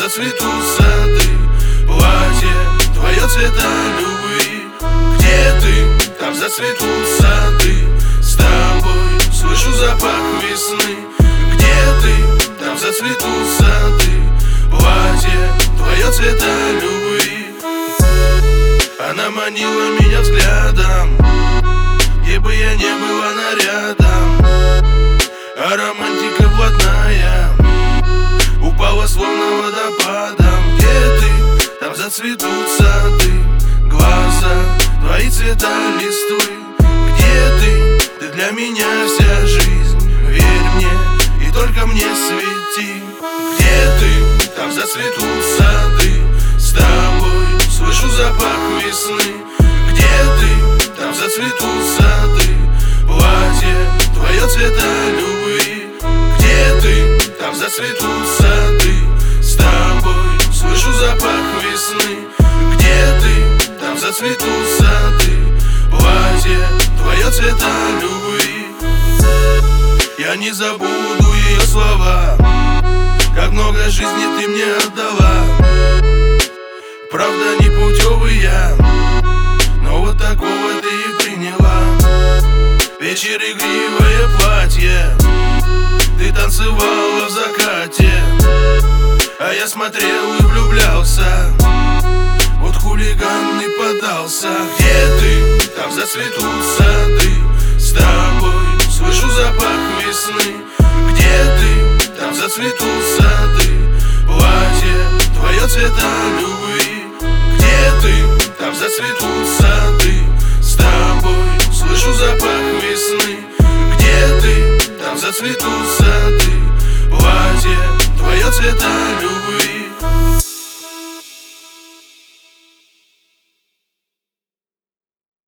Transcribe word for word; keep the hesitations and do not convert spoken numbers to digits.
зацветут сады. Платье твое цвета любви. Где ты? Там зацветут сады. С тобой слышу запах весны. Где ты? Там зацветут сады. Платье твое цвета любви. Она манила меня взглядом, где бы я не был, она рядом. А романтика блатная упала словно водопадом. Где ты? Там зацветут сады. Глаза твои цвета листвы. Где ты? Ты для меня вся жизнь. Верь мне и только мне свети. Где ты? Там зацветут сады. С тобой слышу запах весны. Где ты? Там зацветут сады. Платье твое цвета любви. Где ты? Там зацветут сады. С тобой слышу запах весны. Где ты? Там зацветут сады. Платье твое цвета любви. Я не забуду ее слова. Как много жизни ты мне отдала. Правда, не путевый я, но вот такого ты и приняла. Вечер, игривое платье, ты танцевала в закате, а я смотрел и влюблялся. Вот хулиган и поддался. Где ты? Там зацветут сады. С тобой слышу запах весны. Где ты? Там зацветут сады. Платье твое цвета любви. Где ты? Там зацветут сады. С тобой слышу запах весны. Где ты? Там зацветут